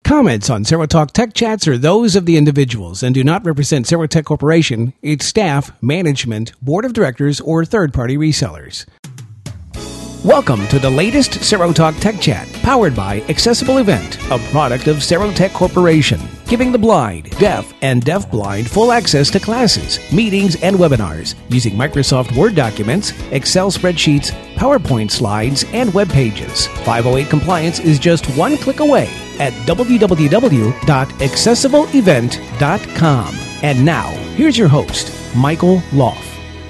Comments on Serotalk Tech Chats are those of the individuals and do not represent Serotech Corporation, its staff, management, board of directors, or third-party resellers. Welcome to the latest Serotalk Tech Chat, powered by Accessible Event, a product of Serotech Corporation, giving the blind, deaf, and deafblind full access to classes, meetings, and webinars using Microsoft Word documents, Excel spreadsheets, PowerPoint slides, and web pages. 508 compliance is just one click away at www.accessibleevent.com. And now, here's your host, Michael Loff.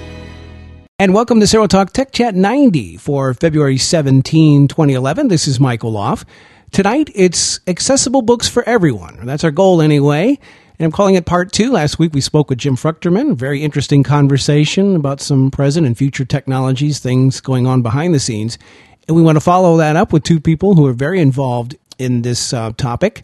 And welcome to Serotalk Tech Chat 90 for February 17, 2011. This is Michael Loff. Tonight, it's accessible books for everyone. That's our goal anyway. And I'm calling it part 2. Last week, we spoke with Jim Fruchterman. Very interesting conversation about some present and future technologies, things going on behind the scenes. And we want to follow that up with two people who are very involved in this topic.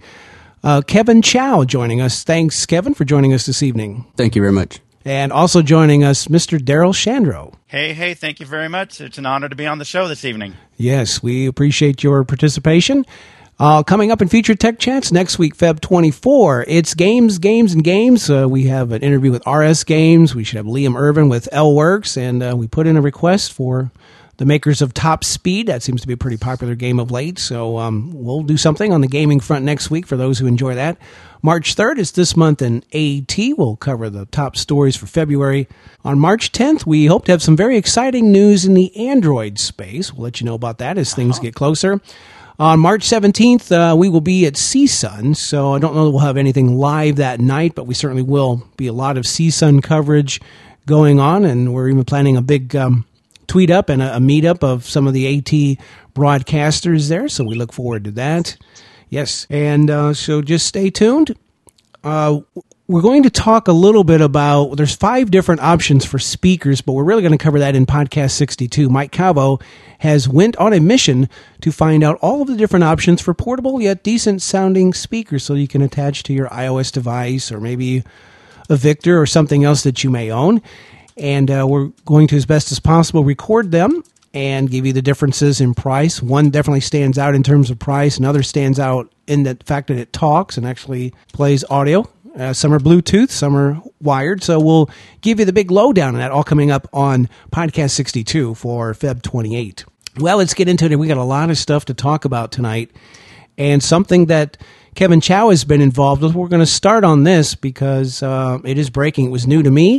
Kevin Chow joining us. Thanks, Kevin, for joining us this evening. Thank you very much. And also joining us, Mr. Daryl Shandro. Hey, thank you very much. It's an honor to be on the show this evening. Yes, we appreciate your participation. Coming up in Future Tech Chats next week, Feb 24, it's Games, and Games. We have an interview with RS Games. We should have Liam Irvin with L-Works, and we put in a request for the makers of Top Speed. That seems to be a pretty popular game of late, so we'll do something on the gaming front next week for those who enjoy that. March 3rd is this month in AT. We'll cover the top stories for February. On March 10th, we hope to have some very exciting news in the Android space. We'll let you know about that as things get closer. On March 17th, we will be at CSUN, so I don't know that we'll have anything live that night, but we certainly will be a lot of CSUN coverage going on, and we're even planning a big tweet up and a meetup of some of the AT broadcasters there, so we look forward to that. Yes, and so just stay tuned. We're going to talk a little bit about, there's 5 different options for speakers, but we're really going to cover that in podcast 62. Mike Calvo went on a mission to find out all of the different options for portable yet decent sounding speakers so you can attach to your iOS device or maybe a Victor or something else that you may own. And we're going to, as best as possible, record them and give you the differences in price. One definitely stands out in terms of price. Another stands out in the fact that it talks and actually plays audio. Some are Bluetooth, some are wired. So we'll give you the big lowdown on that, all coming up on Podcast 62 for Feb 28. Well, let's get into it. We got a lot of stuff to talk about tonight. And something that Kevin Chow has been involved with. We're going to start on this because it is breaking. It was new to me.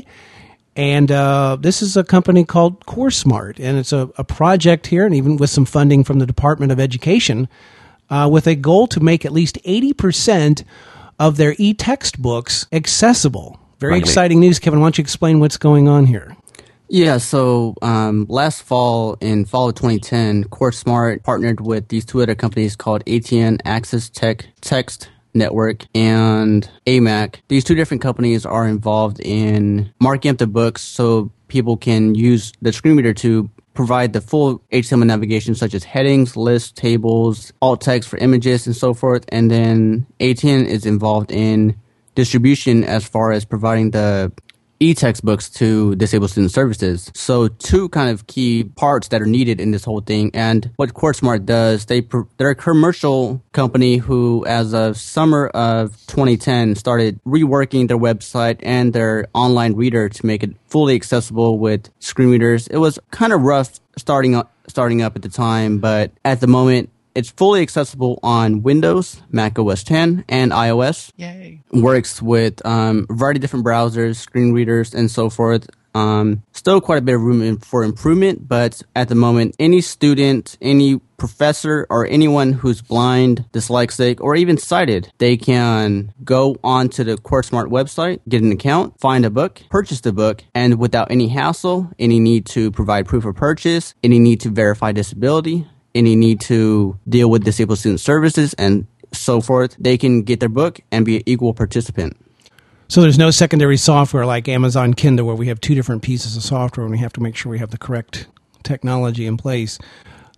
And this is a company called CourseSmart, and it's a project here, and even with some funding from the Department of Education, with a goal to make at least 80% of their e-textbooks accessible. Very exciting news. Kevin, why don't you explain what's going on here? Yeah, so last fall, in fall of 2010, CourseSmart partnered with these 2 other companies called ATN Access Text Network and AMAC. These 2 different companies are involved in marking up the books so people can use the screen reader to provide the full HTML navigation such as headings, lists, tables, alt text for images, and so forth. And then ATN is involved in distribution as far as providing the e-textbooks to disabled student services. So 2 kind of key parts that are needed in this whole thing. And what CourseSmart does, they're a commercial company who, as of summer of 2010, started reworking their website and their online reader to make it fully accessible with screen readers. It was kind of rough starting up at the time, but at the moment, it's fully accessible on Windows, Mac OS X, and iOS. Yay. Works with a variety of different browsers, screen readers, and so forth. Still quite a bit of room for improvement, but at the moment, any student, any professor, or anyone who's blind, dyslexic, or even sighted, they can go onto the CourseSmart website, get an account, find a book, purchase the book, and without any hassle, any need to provide proof of purchase, any need to verify disability, any need to deal with disabled student services, and so forth, they can get their book and be an equal participant. So there's no secondary software like Amazon Kindle where we have 2 different pieces of software and we have to make sure we have the correct technology in place.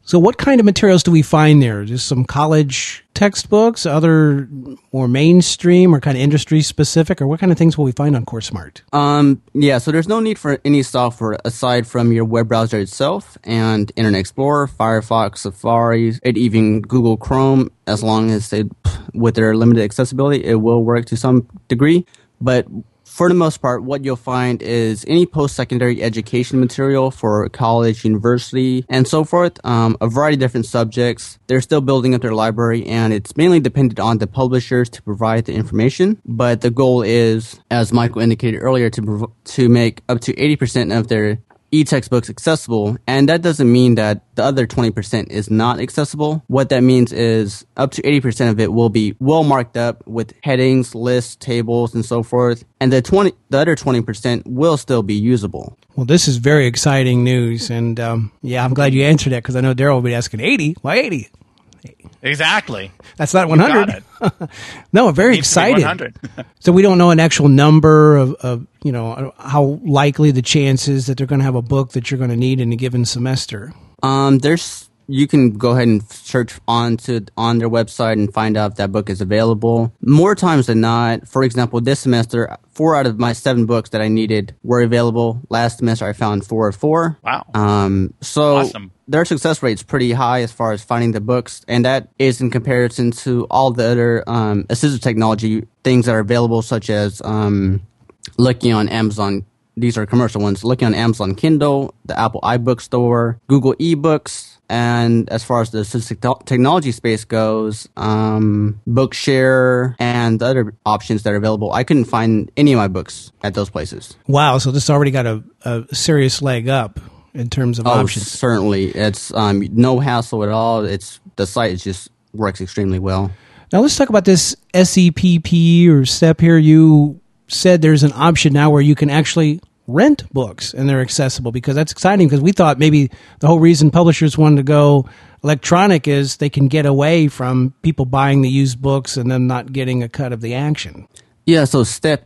So what kind of materials do we find there? Just some college textbooks, other more mainstream or kind of industry specific, or what kind of things will we find on CourseSmart? Yeah, so there's no need for any software aside from your web browser itself and Internet Explorer, Firefox, Safari, and even Google Chrome. As long as with their limited accessibility, it will work to some degree. But for the most part, what you'll find is any post-secondary education material for college, university, and so forth, a variety of different subjects. They're still building up their library, and it's mainly dependent on the publishers to provide the information. But the goal is, as Michael indicated earlier, to make up to 80% of their e-textbooks accessible, and that doesn't mean that the other 20% is not accessible. What that means is up to 80% of it will be well marked up with headings, lists, tables, and so forth, and the other 20% will still be usable. Well, this is very exciting news, and yeah, I'm glad you answered that because I know Daryl will be asking 80. Why 80? Exactly. That's not 100. No, very excited. 100. So we don't know an actual number of how likely the chances that they're going to have a book that you're going to need in a given semester. You can go ahead and search on their website and find out if that book is available. More times than not, for example, this semester, 4 out of my 7 books that I needed were available. Last semester, I found 4 of 4. Wow. So awesome. Their success rate's pretty high as far as finding the books, and that is in comparison to all the other assistive technology things that are available, such as looking on Amazon. These are commercial ones. Looking on Amazon Kindle, the Apple iBook Store, Google eBooks, and as far as the assistive technology space goes, Bookshare and the other options that are available. I couldn't find any of my books at those places. Wow, so this already got a serious leg up in terms of options. Certainly. It's no hassle at all. The site just works extremely well. Now let's talk about this SEPP or STEP here. You said there's an option now where you can actually rent books and they're accessible, because that's exciting, because we thought maybe the whole reason publishers wanted to go electronic is they can get away from people buying the used books and them not getting a cut of the action. Yeah, so STEP,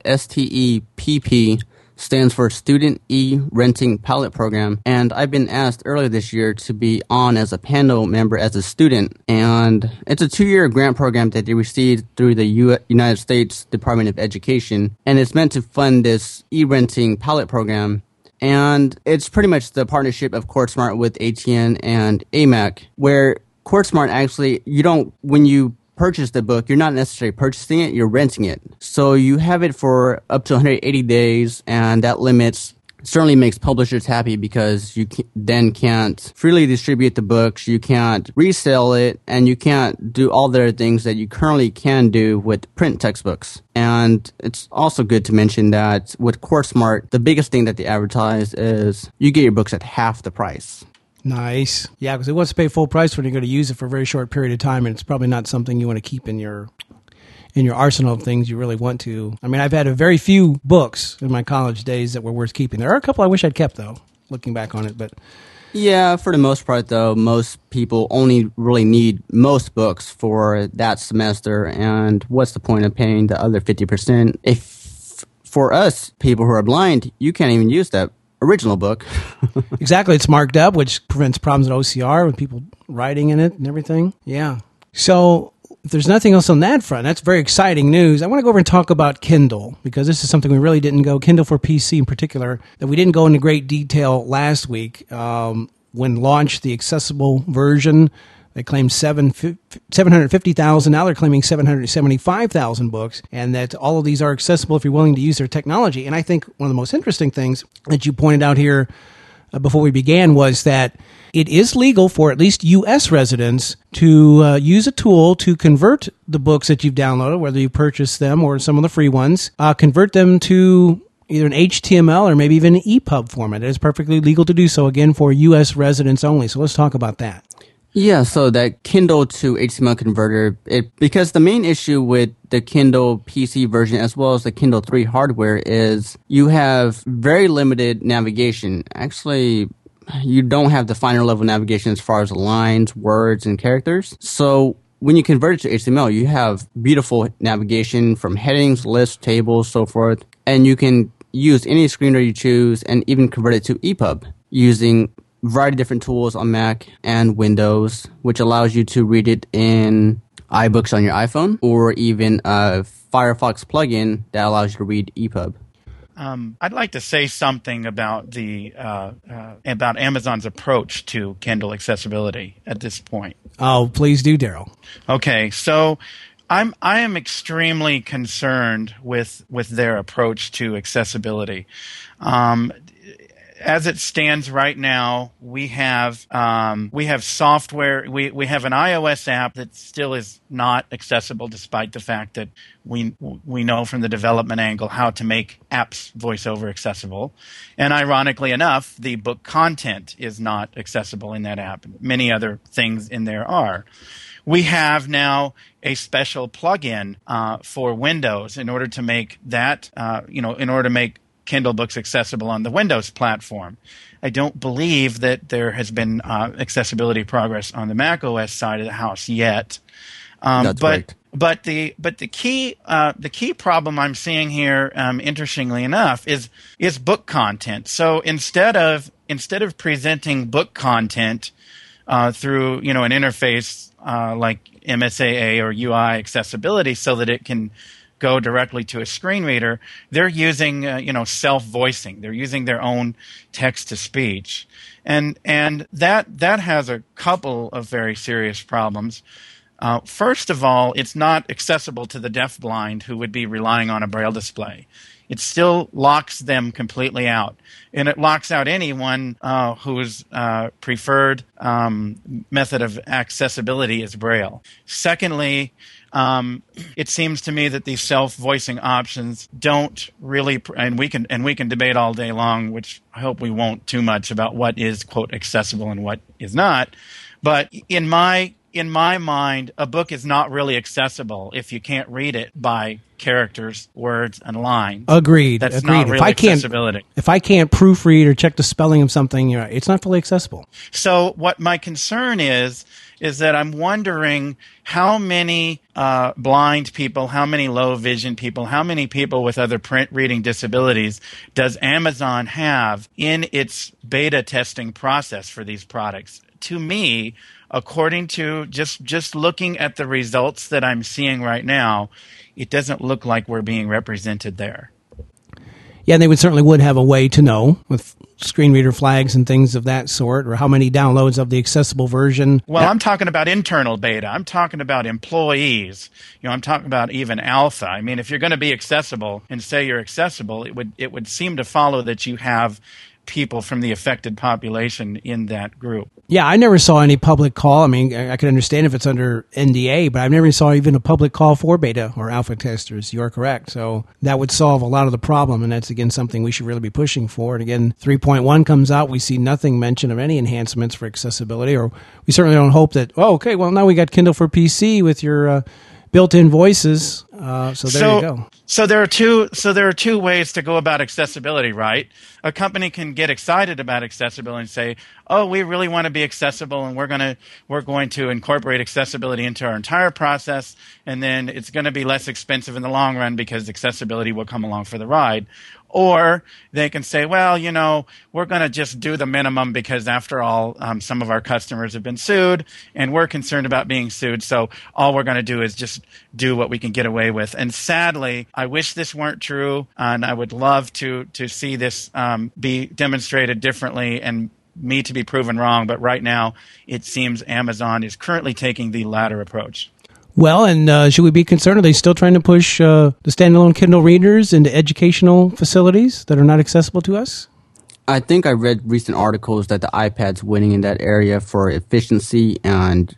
STEPP, stands for Student E-Renting Pilot Program, and I've been asked earlier this year to be on as a panel member as a student, and it's a 2-year grant program that they received through the United States Department of Education, and it's meant to fund this e-renting pilot program, and it's pretty much the partnership of CourseSmart with ATN and AMAC, where CourseSmart actually, when you purchase the book, you're not necessarily purchasing it, you're renting it. So you have it for up to 180 days, and that certainly makes publishers happy, because you then can't freely distribute the books, you can't resell it, and you can't do all the other things that you currently can do with print textbooks. And it's also good to mention that with CourseSmart, the biggest thing that they advertise is you get your books at half the price. Nice. Yeah, because it wants to pay full price when you're going to use it for a very short period of time, and it's probably not something you want to keep in your arsenal of things you really want to. I mean, I've had a very few books in my college days that were worth keeping. There are a couple I wish I'd kept, though, looking back on it. But yeah, for the most part, though, most people only really need most books for that semester, and what's the point of paying the other 50%? If for us, people who are blind, you can't even use that original book. Exactly. It's marked up, which prevents problems at OCR with people writing in it and everything. Yeah. So if there's nothing else on that front, that's very exciting news. I want to go over and talk about Kindle, because this is something we really didn't go, Kindle for PC in particular, that we didn't go into great detail last week. When launched, the accessible version, they claimed 750,000. Now they're claiming 775,000 books, and that all of these are accessible if you're willing to use their technology. And I think one of the most interesting things that you pointed out here before we began was that it is legal for at least U.S. residents to use a tool to convert the books that you've downloaded, whether you purchase them or some of the free ones, convert them to either an HTML or maybe even an EPUB format. It is perfectly legal to do so, again, for U.S. residents only. So let's talk about that. Yeah, so that Kindle to HTML converter, because the main issue with the Kindle PC version as well as the Kindle 3 hardware is you have very limited navigation. Actually, you don't have the finer level navigation as far as lines, words, and characters. So when you convert it to HTML, you have beautiful navigation from headings, lists, tables, so forth, and you can use any screen reader you choose and even convert it to EPUB using variety of different tools on Mac and Windows, which allows you to read it in iBooks on your iPhone, or even a Firefox plugin that allows you to read EPUB. I'd like to say something about about Amazon's approach to Kindle accessibility at this point. Oh, please do, Daryl. Okay, so I am extremely concerned with their approach to accessibility. As it stands right now, we have software. We have an iOS app that still is not accessible, despite the fact that we know from the development angle how to make apps voiceover accessible. And ironically enough, the book content is not accessible in that app. Many other things in there are. We have now a special plugin for Windows in order to make that in order to make Kindle books accessible on the Windows platform. I don't believe that there has been accessibility progress on the Mac OS side of the house yet. That's right. But the key problem I'm seeing here, interestingly enough, is book content. So instead of presenting book content through an interface like MSAA or UI accessibility, so that it can go directly to a screen reader, they're using self-voicing. They're using their own text-to-speech, and that has a couple of very serious problems. First of all, it's not accessible to the deafblind who would be relying on a Braille display. It still locks them completely out, and it locks out anyone whose preferred method of accessibility is Braille. Secondly, it seems to me that these self-voicing options don't really, and we can debate all day long, which I hope we won't too much, about what is, quote, accessible and what is not. But in my mind, a book is not really accessible if you can't read it by characters, words, and lines. Agreed. That's Agreed. not really accessibility. If I can't proofread or check the spelling of something, it's not fully accessible. So what my concern is that I'm wondering how many blind people, how many low vision people, how many people with other print reading disabilities does Amazon have in its beta testing process for these products? To me, according to just looking at the results that I'm seeing right now, it doesn't look like we're being represented there. Yeah, and they would have a way to know with screen reader flags and things of that sort, or how many downloads of the accessible version. Well, I'm talking about internal beta. I'm talking about employees. I'm talking about even alpha. I mean, if you're going to be accessible and say you're accessible, it would seem to follow that you have people from the affected population in that group. Yeah, I never saw any public call. I mean, I could understand if it's under NDA, but I never saw even a public call for beta or alpha testers. You're correct. So that would solve a lot of the problem, and that's, again, something we should really be pushing for. And again, 3.1 comes out. We see nothing mention of any enhancements for accessibility, or we certainly don't hope that, now we got Kindle for PC with your built-in voices. So there you go. So there are two ways to go about accessibility, right? A company can get excited about accessibility and say, "Oh, we really want to be accessible, and we're going to incorporate accessibility into our entire process, and then it's going to be less expensive in the long run because accessibility will come along for the ride." Or they can say, well, we're going to just do the minimum because, after all, some of our customers have been sued, and we're concerned about being sued. So all we're going to do is just do what we can get away with. And sadly, I wish this weren't true, and I would love to see this be demonstrated differently and me to be proven wrong. But right now, it seems Amazon is currently taking the latter approach. Well, and should we be concerned? Are they still trying to push the standalone Kindle readers into educational facilities that are not accessible to us? I think I read recent articles that the iPad's winning in that area for efficiency and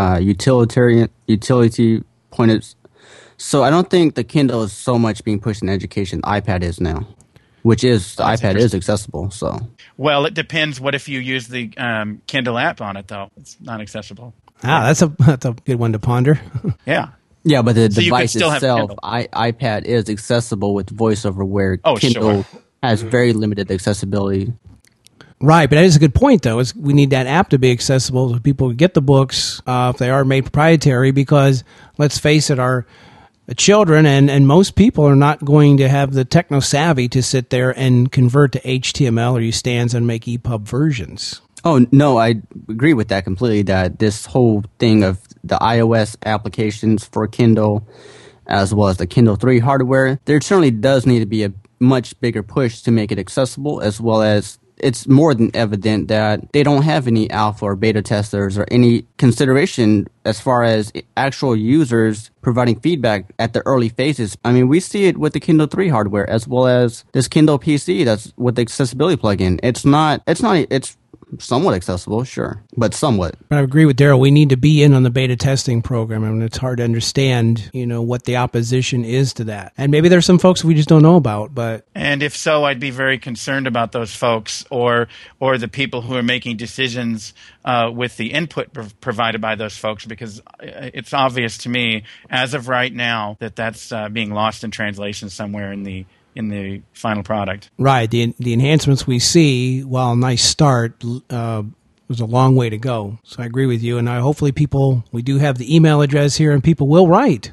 utility pointed. So I don't think the Kindle is so much being pushed in education. The iPad is now, which is the iPad is accessible. So well, it depends. What if you use the Kindle app on it, though? It's not accessible. That's a good one to ponder. Yeah. Yeah, but the device itself, iPad is accessible with VoiceOver, where Kindle has very limited accessibility. Right, but that is a good point, though. We need that app to be accessible so people get the books if they are made proprietary, because, let's face it, our children and most people are not going to have the techno savvy to sit there and convert to HTML or use stands and make EPUB versions. Oh, no, I agree with that completely, that this whole thing of the iOS applications for Kindle as well as the Kindle 3 hardware, there certainly does need to be a much bigger push to make it accessible, as well as it's more than evident that they don't have any alpha or beta testers or any consideration as far as actual users providing feedback at the early phases. I mean, we see it with the Kindle 3 hardware as well as this Kindle PC that's with the accessibility plugin. It's somewhat accessible, sure, but somewhat. I agree with Daryl. We need to be in on the beta testing program. I mean, it's hard to understand, what the opposition is to that. And maybe there's some folks we just don't know about, but... And if so, I'd be very concerned about those folks or the people who are making decisions with the input provided by those folks, because it's obvious to me, as of right now, that's being lost in translation somewhere in the final product. Right. The enhancements we see, while a nice start, was a long way to go. So I agree with you. And hopefully we do have the email address here, and people will write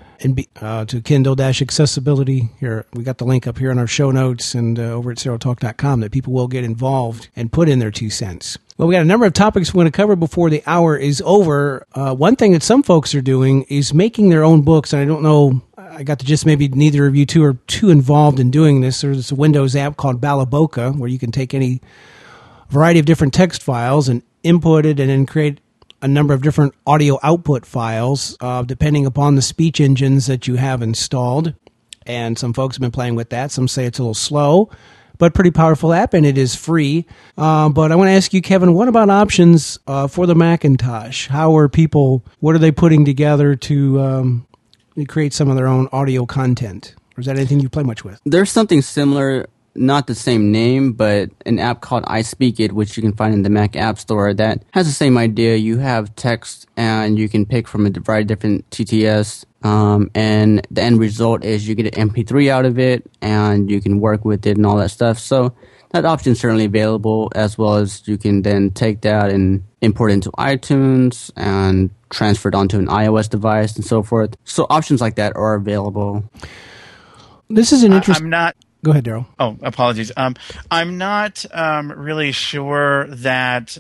to Kindle-accessibility. Here, we got the link up here in our show notes and over at CerealTalk.com that people will get involved and put in their 2 cents. Well, we got a number of topics we want to cover before the hour is over. One thing that some folks are doing is making their own books, and I don't know, I got to just maybe neither of you two are too involved in doing this. There's a Windows app called Balaboka where you can take any variety of different text files and input it and then create a number of different audio output files depending upon the speech engines that you have installed. And some folks have been playing with that. Some say it's a little slow, but pretty powerful app, and it is free. But I want to ask you, Kevin, what about options for the Macintosh? What are they putting together to create some of their own audio content? Or is that anything you play much with? There's something similar, not the same name, but an app called iSpeakIt, which you can find in the Mac App Store, that has the same idea. You have text, and you can pick from a variety of different TTS, and the end result is you get an MP3 out of it, and you can work with it and all that stuff. So that option is certainly available, as well as you can then take that and import it into iTunes and transfer it onto an iOS device and so forth. So options like that are available. This is an interesting... I'm not... Go ahead, Daryl. Oh, apologies. I'm not really sure that.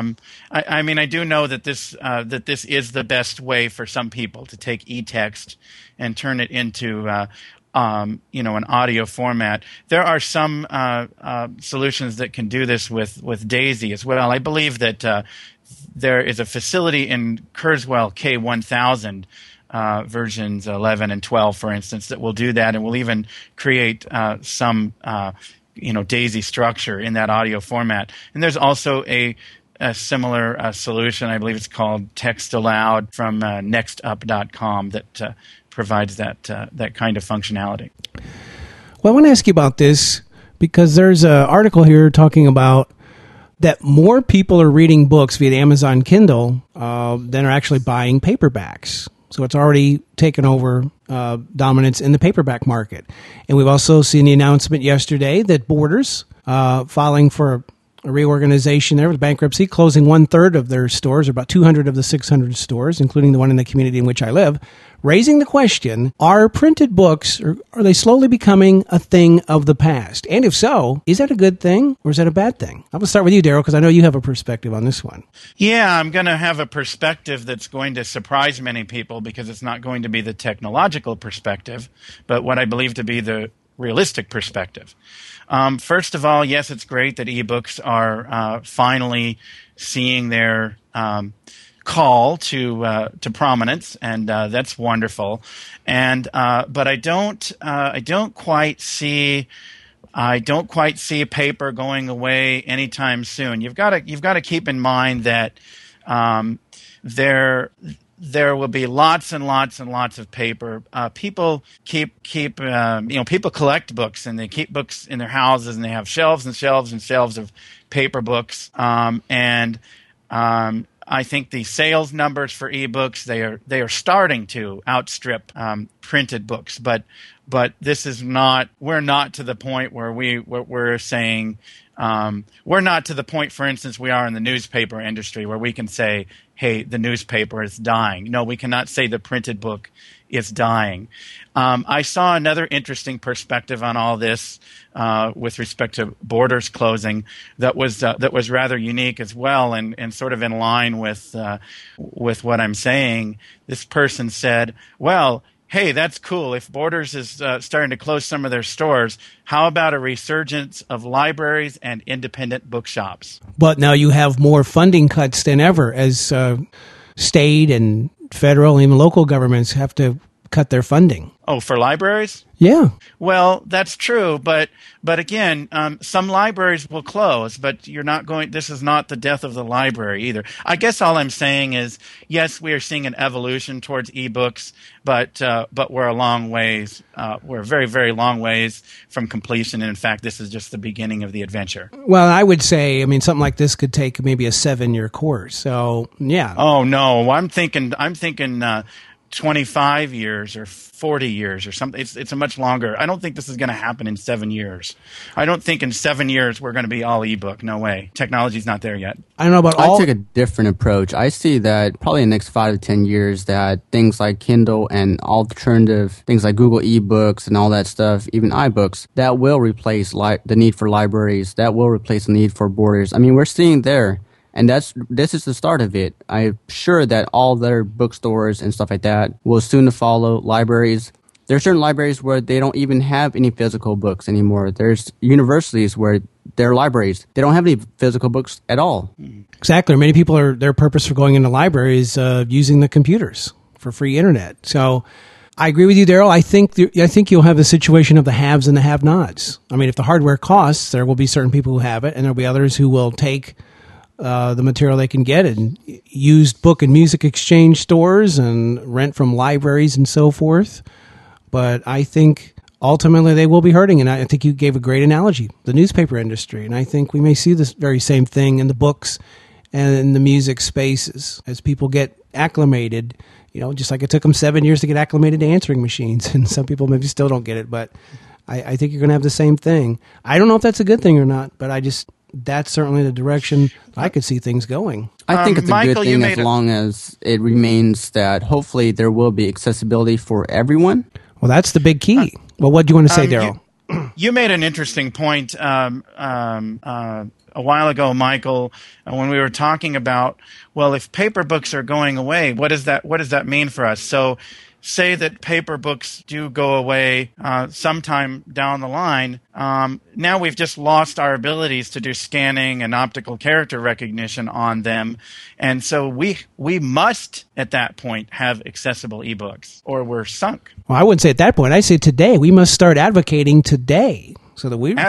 I mean, I do know that this is the best way for some people to take eText and turn it into an audio format. There are some solutions that can do this with Daisy as well. I believe that there is a facility in Kurzweil K1000. Versions 11 and 12, for instance, that will do that, and will even create some Daisy structure in that audio format. And there's also a similar solution, I believe it's called Text Aloud, from nextup.com that provides that kind of functionality. Well, I want to ask you about this because there's an article here talking about that more people are reading books via the Amazon Kindle than are actually buying paperbacks. So it's already taken over dominance in the paperback market. And we've also seen the announcement yesterday that Borders, filing for a reorganization there with bankruptcy, closing 1/3 of their stores, or about 200 of the 600 stores, including the one in the community in which I live, raising the question, are printed books, or are they slowly becoming a thing of the past? And if so, is that a good thing or is that a bad thing? I'm going to start with you, Daryl, because I know you have a perspective on this one. Yeah, I'm going to have a perspective that's going to surprise many people because it's not going to be the technological perspective, but what I believe to be the realistic perspective. First of all, yes, it's great that ebooks are finally seeing their call to prominence, and that's wonderful. And but I don't quite see paper going away anytime soon. You've got to keep in mind that there will be lots and lots and lots of paper. People people collect books, and they keep books in their houses, and they have shelves and shelves and shelves of paper books. I think the sales numbers for ebooks, they are starting to outstrip printed books, but this is not. We're not to the point where we're saying. We're not to the point, for instance, we are in the newspaper industry where we can say, hey, the newspaper is dying. No, we cannot say the printed book is dying. I saw another interesting perspective on all this with respect to borders closing that was rather unique as well, and sort of in line with what I'm saying. This person said, "Well, hey, that's cool. If Borders is starting to close some of their stores, how about a resurgence of libraries and independent bookshops?" But now you have more funding cuts than ever as state and federal and even local governments have to cut their funding. Oh, for libraries? Yeah. Well, that's true, but again, some libraries will close, but you're not going. This is not the death of the library either. I guess all I'm saying is, yes, we are seeing an evolution towards ebooks, but we're a long ways. We're a very, very long ways from completion. And in fact, this is just the beginning of the adventure. Well, I would say, I mean, something like this could take maybe a 7-year course. So, yeah. Oh no, I'm thinking. 25 years or 40 years or something. It's a much longer. I don't think this is going to happen in 7 years. I don't think in 7 years we're going to be all ebook. No way. Technology's not there yet. I don't know about I take a different approach. I see that probably in the next 5 to 10 years that things like Kindle and alternative things like Google eBooks and all that stuff, even iBooks, that will replace the need for libraries. That will replace the need for borders. I mean, we're seeing there. And this is the start of it. I'm sure that all their bookstores and stuff like that will soon follow. Libraries. There are certain libraries where they don't even have any physical books anymore. There's universities where their libraries, they don't have any physical books at all. Exactly. Many people their purpose for going into libraries using the computers for free internet. So I agree with you, Daryl. I think you'll have the situation of the haves and the have-nots. I mean, if the hardware costs, there will be certain people who have it, and there'll be others who will take the material they can get in used book and music exchange stores and rent from libraries and so forth. But I think ultimately they will be hurting. And I think you gave a great analogy, the newspaper industry. And I think we may see this very same thing in the books and in the music spaces as people get acclimated, just like it took them 7 years to get acclimated to answering machines. And some people maybe still don't get it, but I think you're going to have the same thing. I don't know if that's a good thing or not, but that's certainly the direction I could see things going. I think it's a good thing as long as it remains that hopefully there will be accessibility for everyone. Well, that's the big key. Well, what do you want to say, Daryl? You made an interesting point a while ago, Michael, when we were talking about, well, if paper books are going away, what does that mean for us? So say that paper books do go away sometime down the line. Now we've just lost our abilities to do scanning and optical character recognition on them. And so we must, at that point, have accessible ebooks, or we're sunk. Well, I wouldn't say at that point. I say today. We must start advocating today so that we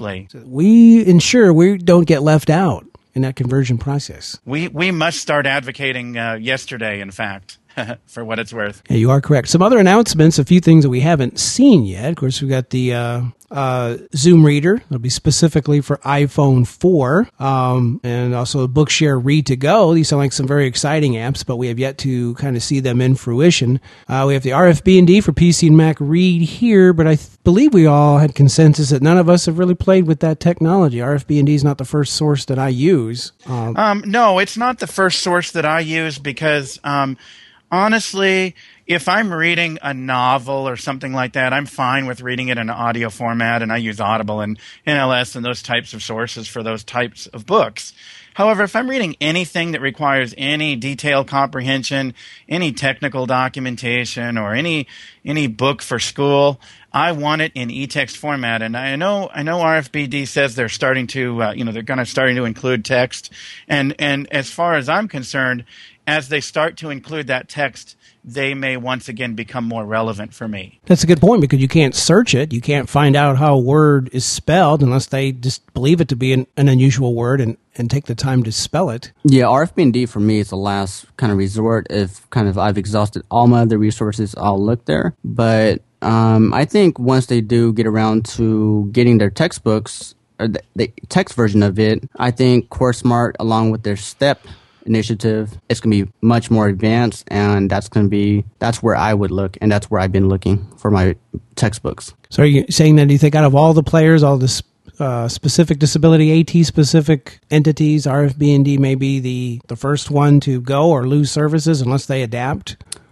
ensure we don't get left out in that conversion process. We must start advocating yesterday, in fact. For what it's worth. Yeah, you are correct. Some other announcements, a few things that we haven't seen yet. Of course, we've got the Zoom Reader. It'll be specifically for iPhone 4. And also Bookshare Read to Go. These sound like some very exciting apps, but we have yet to kind of see them in fruition. We have the RFB&D for PC and Mac Read here, but I believe we all had consensus that none of us have really played with that technology. RFB&D is not the first source that I use. No, it's not the first source that I use because honestly, if I'm reading a novel or something like that, I'm fine with reading it in an audio format, and I use Audible and NLS and those types of sources for those types of books. However, if I'm reading anything that requires any detailed comprehension, any technical documentation, or any book for school, I want it in e-text format. And I know RFBD says they're starting to, starting to include text. And as far as I'm concerned, as they start to include that text, they may once again become more relevant for me. That's a good point, because you can't search it. You can't find out how a word is spelled unless they just believe it to be an unusual word and take the time to spell it. Yeah, RFB&D for me is the last kind of resort. If kind of I've exhausted all my other resources, I'll look there. But I think once they do get around to getting their textbooks, or the text version of it, I think CourseSmart, along with their STEP initiative, it's going to be much more advanced, and that's where I would look, and that's where I've been looking for my textbooks. So are you saying that, do you think out of all the players, all the specific disability, AT-specific entities, RFB&D may be the first one to go or lose services unless they adapt?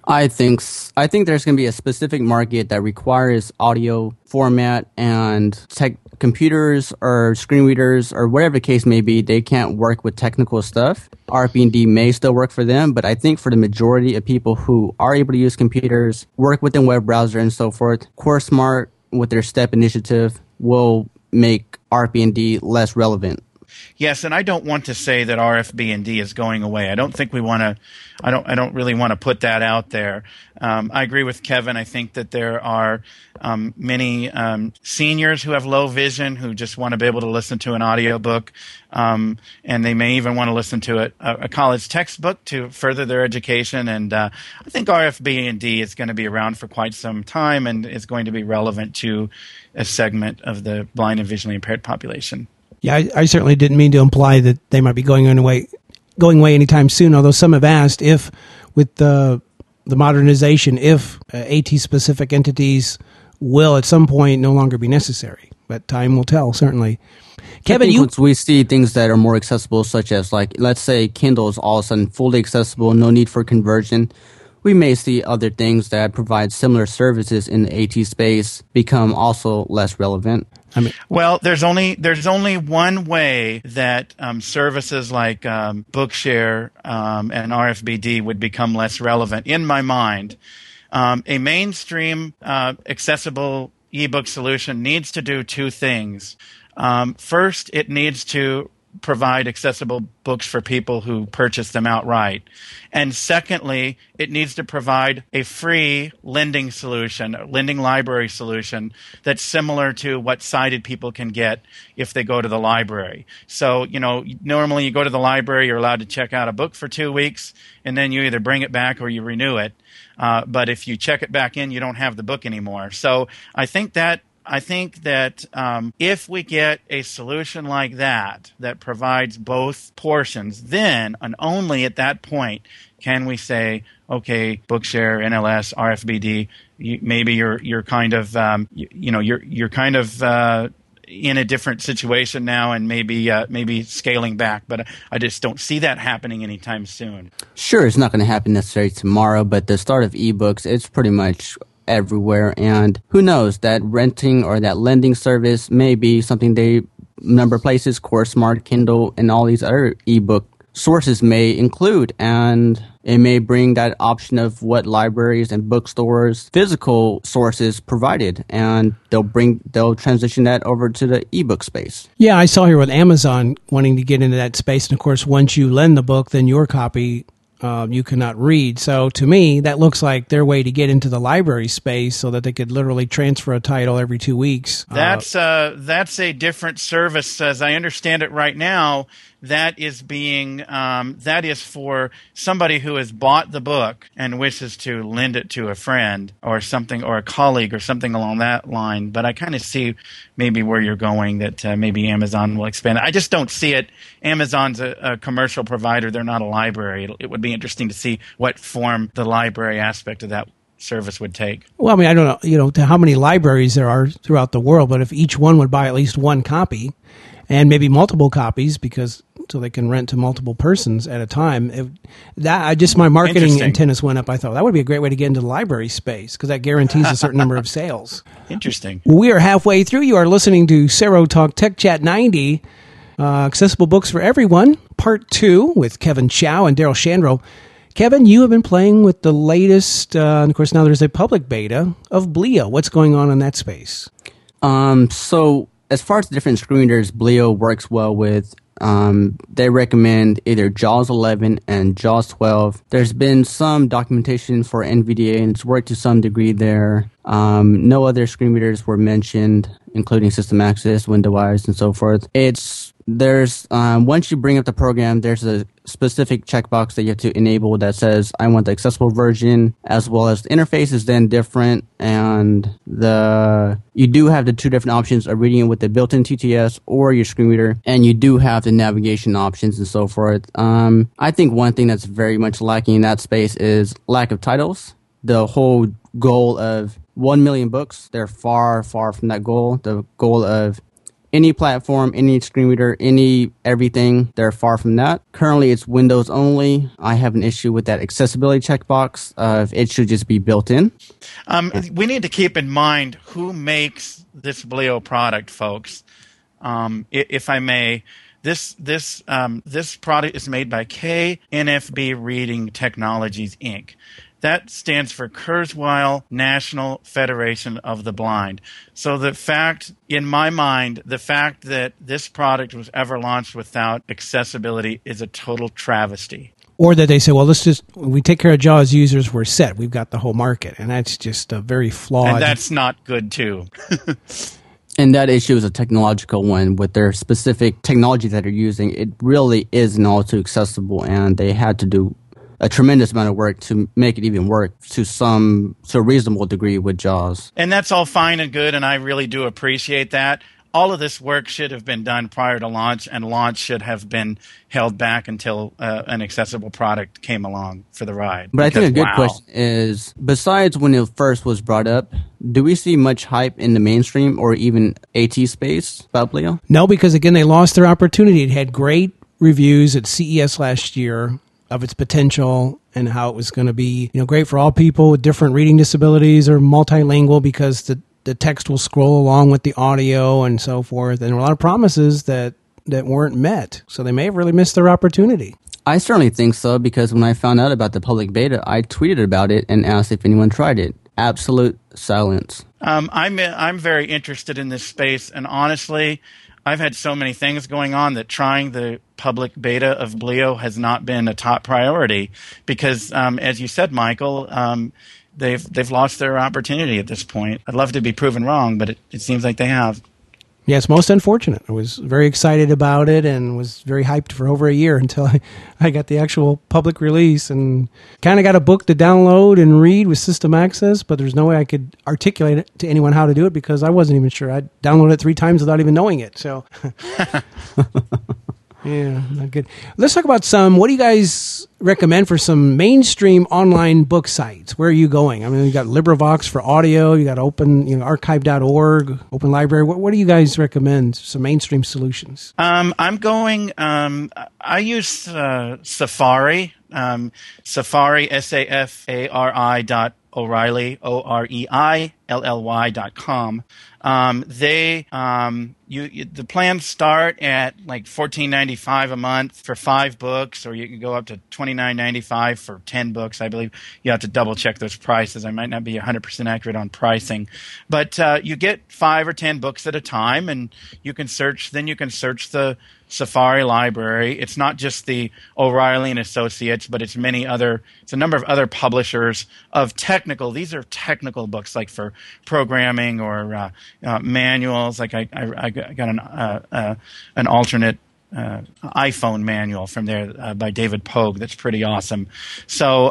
I think there's going to be a specific market that requires audio format and computers or screen readers or whatever the case may be. They can't work with technical stuff. RFB&D may still work for them, but I think for the majority of people who are able to use computers, work within web browser and so forth, CoreSmart with their STEP initiative will make RFB&D less relevant. Yes, and I don't want to say that RFB&D is going away. I don't think we want to. I don't really want to put that out there. I agree with Kevin. I think that there are many seniors who have low vision who just want to be able to listen to an audiobook, and they may even want to listen to a college textbook to further their education. And I think RFB&D is going to be around for quite some time and is going to be relevant to a segment of the blind and visually impaired population. Yeah, I certainly didn't mean to imply that they might be going away anytime soon, although some have asked if, with the modernization, if AT-specific entities will at some point no longer be necessary. But time will tell, certainly. Kevin, once we see things that are more accessible, such as, like, let's say Kindle is all of a sudden fully accessible, no need for conversion, we may see other things that provide similar services in the AT space become also less relevant. Well, there's only one way that services like Bookshare and RFB&D would become less relevant, in my mind. A mainstream accessible ebook solution needs to do two things. First, it needs to provide accessible books for people who purchase them outright. And secondly, it needs to provide a free lending solution, a lending library solution that's similar to what sighted people can get if they go to the library. So, normally you go to the library, you're allowed to check out a book for 2 weeks, and then you either bring it back or you renew it. But if you check it back in, you don't have the book anymore. So I think that if we get a solution like that provides both portions, then and only at that point can we say, okay, Bookshare, NLS, RFB&D, maybe you're kind of you're kind of in a different situation now, and maybe scaling back. But I just don't see that happening anytime soon. Sure, it's not going to happen necessarily tomorrow, but the start of ebooks, it's pretty much everywhere, and who knows, that renting or that lending service may be something number of places, CoreSmart, Kindle, and all these other ebook sources may include, and it may bring that option of what libraries and bookstores, physical sources provided, and they'll transition that over to the ebook space. Yeah, I saw here with Amazon wanting to get into that space, and of course, once you lend the book, then your copy you cannot read. So to me, that looks like their way to get into the library space so that they could literally transfer a title every 2 weeks. That's a different service. As I understand it right now, that is for somebody who has bought the book and wishes to lend it to a friend or something, or a colleague or something along that line. But I kind of see maybe where you're going, that maybe Amazon will expand. I just don't see it. Amazon's a commercial provider. They're not a library. It would be interesting to see what form the library aspect of that service would take. Well, I mean, I don't know, to how many libraries there are throughout the world, but if each one would buy at least one copy and maybe multiple copies, so they can rent to multiple persons at a time. My marketing antennas went up. I thought that would be a great way to get into the library space, because that guarantees a certain number of sales. Interesting. We are halfway through. You are listening to Cero Talk Tech Chat 90, Accessible Books for Everyone, Part 2 with Kevin Chow and Daryl Shandro. Kevin, you have been playing with the latest, and of course now there's a public beta of Bleo. What's going on in that space? So as far as the different screen readers Bleo works well with, they recommend either JAWS 11 and JAWS 12. There's been some documentation for NVDA, and it's worked to some degree there. No other screen readers were mentioned, including System Access, WindowWise, and so forth. Once you bring up the program, there's a specific checkbox that you have to enable that says, I want the accessible version, as well as the interface is then different, and you do have the two different options of reading it with the built-in TTS or your screen reader, and you do have the navigation options and so forth. I think one thing that's very much lacking in that space is lack of titles. The whole goal of 1 million books, they're far, far from that goal. The goal of any platform, any screen reader, any everything. They're far from that. Currently, it's Windows only. I have an issue with that accessibility checkbox. It should just be built in. We need to keep in mind who makes this Bleo product, folks. If I may, this product is made by KNFB Reading Technologies, Inc. That stands for Kurzweil National Federation of the Blind. So in my mind, the fact that this product was ever launched without accessibility is a total travesty. Or that they say, well, we take care of JAWS users, we're set. We've got the whole market. And that's just a very flawed. And that's not good, too. And that issue is a technological one with their specific technology that they're using. It really is not all too accessible, and they had to do a tremendous amount of work to make it even work to a reasonable degree with JAWS. And that's all fine and good, and I really do appreciate that. All of this work should have been done prior to launch, and launch should have been held back until an accessible product came along for the ride. But I think a good question is, besides when it first was brought up, do we see much hype in the mainstream or even AT space about Bleo? No, because again, they lost their opportunity. It had great reviews at CES last year of its potential and how it was going to be, great for all people with different reading disabilities or multilingual, because the text will scroll along with the audio and so forth. And there were a lot of promises that weren't met. So they may have really missed their opportunity. I certainly think so, because when I found out about the public beta, I tweeted about it and asked if anyone tried it. Absolute silence. I'm very interested in this space, and honestly, I've had so many things going on that trying the public beta of Bleo has not been a top priority because, as you said, Michael, they've lost their opportunity at this point. I'd love to be proven wrong, but it seems like they have. Yeah, it's most unfortunate. I was very excited about it and was very hyped for over a year until I got the actual public release and kind of got a book to download and read with system access, but there's no way I could articulate it to anyone how to do it because I wasn't even sure. I downloaded it 3 times without even knowing it. So, yeah, not good. Let's talk about what do you guys recommend for some mainstream online book sites? Where are you going? I mean, you got LibriVox for audio, you got Open, archive.org, Open Library. What do you guys recommend? Some mainstream solutions. I'm going, I use Safari, Safari, Safari.O'Reilly, OREILLY.com. The plans start at like $14.95 a month for 5 books, or you can go up to $29.95 for 10 books. I believe you have to double check those prices. I might not be 100% accurate on pricing, but you get 5 or 10 books at a time, and you can search. Then you can search the Safari library. It's not just the O'Reilly and Associates, but it's a number of other publishers of technical. These are technical books, like for programming or manuals. Like I got an alternate iPhone manual from there by David Pogue. That's pretty awesome. So,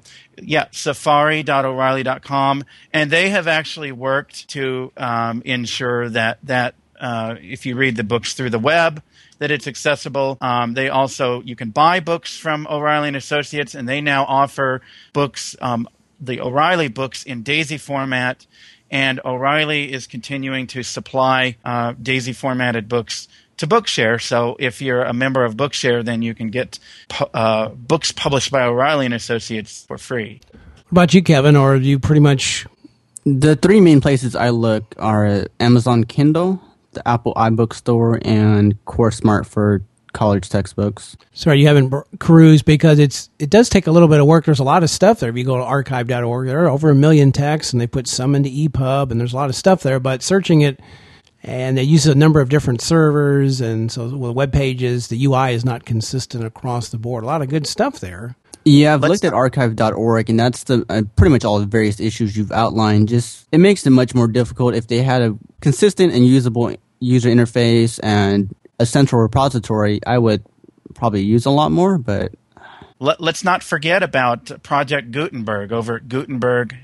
Safari.O'Reilly.com, and they have actually worked to ensure that if you read the books through the web, that it's accessible. You can buy books from O'Reilly and Associates, and they now offer books, the O'Reilly books in DAISY format, and O'Reilly is continuing to supply DAISY formatted books to Bookshare. So if you're a member of Bookshare, then you can get books published by O'Reilly and Associates for free. What about you, Kevin? Or are you pretty much... The 3 main places I look are Amazon Kindle, the Apple iBook Store, and CourseSmart for college textbooks. Sorry, you haven't cruised because it does take a little bit of work. There's a lot of stuff there. If you go to archive.org, there are over 1 million texts, and they put some into EPUB, and there's a lot of stuff there. But searching it, and they use a number of different servers, and so with web pages, the UI is not consistent across the board. A lot of good stuff there. Yeah, I've looked at archive.org, and that's pretty much all the various issues you've outlined. Just it makes it much more difficult. If they had a consistent and usable user interface and a central repository, I would probably use a lot more, but... Let's not forget about Project Gutenberg over at Gutenberg,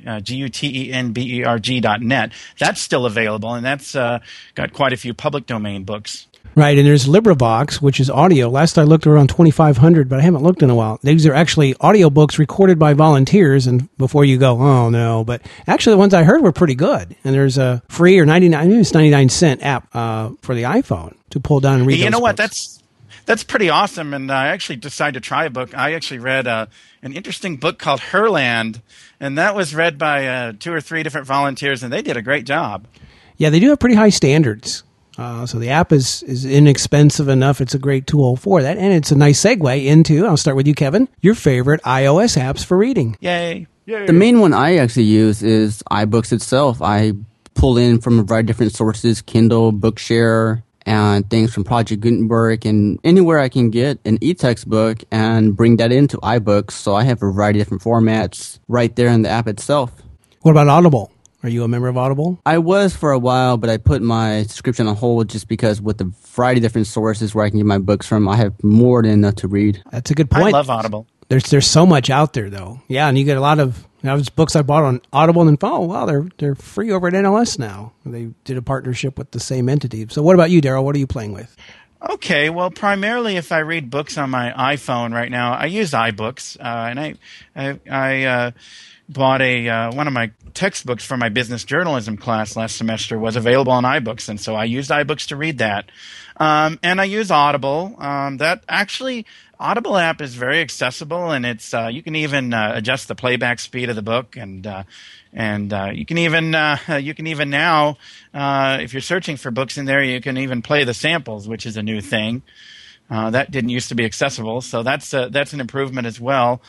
Gutenberg.net. That's still available, and that's got quite a few public domain books. Right, and there's LibriVox, which is audio. Last I looked, around 2,500, but I haven't looked in a while. These are actually audiobooks recorded by volunteers, and before you go, oh no, but actually the ones I heard were pretty good. And there's a free or 99-cent app for the iPhone to pull down and read. You know what? Books. That's preted awesome, and I actually decided to try a book. I actually read an interesting book called Herland, and that was read by 2 or 3 different volunteers, and they did a great job. Yeah, they do have pretty high standards. So the app is inexpensive enough. It's a great tool for that. And it's a nice segue into, I'll start with you, Kevin, your favorite iOS apps for reading. Yay. The main one I actually use is iBooks itself. I pull in from a variety of different sources, Kindle, Bookshare, and things from Project Gutenberg, and anywhere I can get an e-textbook and bring that into iBooks. So I have a variety of different formats right there in the app itself. What about Audible? Are you a member of Audible? I was for a while, but I put my subscription on hold just because with the variety of different sources where I can get my books from, I have more than enough to read. That's a good point. I love Audible. There's so much out there, though. Yeah, and you get a lot of books I bought on Audible, and they're free over at NLS now. They did a partnership with the same entity. So what about you, Daryl? What are you playing with? Okay, well, primarily if I read books on my iPhone right now, I use iBooks, and I bought one of my textbooks for my business journalism class last semester was available on iBooks, and so I used iBooks to read that. And I use Audible. Audible app is very accessible, and it's you can even adjust the playback speed of the book, and you can even now if you're searching for books in there, you can even play the samples, which is a new thing. That didn't used to be accessible, so that's an improvement as well.